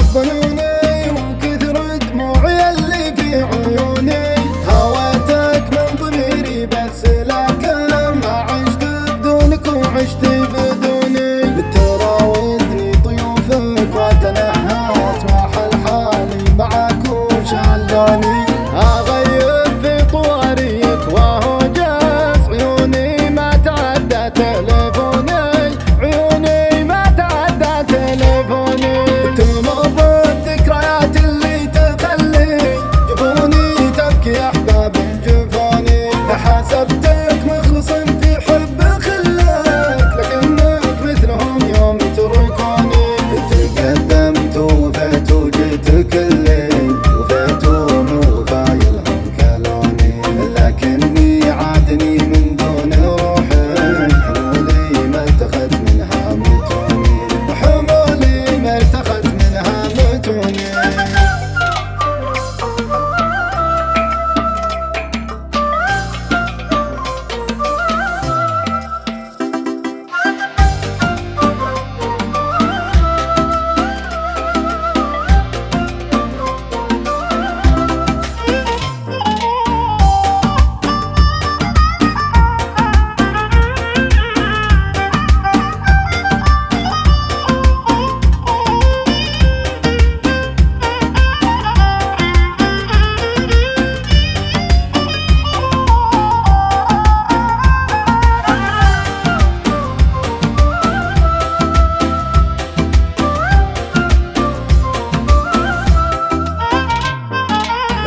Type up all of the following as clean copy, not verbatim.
ظنوني وكثر دموعي اللي في عيوني، هويتك من ضميري بس لكن ما عشت بدونك وعشت بدوني، تراودني طيوفك وتنهات وحل حالي معك وشلوني، اغيب في طواريك وهو جاف عيوني ما تعدى تلفوني، عيوني ما تعدى تلفوني، تمر الذكريات اللي تخلي جفوني تبكي احباب جفوني، حسبتك مخلص في حب خلك لكنك مثلهم يوم تركوني، تقدمت وفيت وجيت كلي وفيت وفايلهم كلوني، لكني عادني من دون روحي، حمولي ما ارتخت منها متوني، حمولي ما ارتخت منها متوني.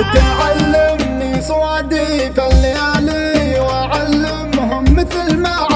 تعلمني صواديف الليالي وأعلمهم مثل ما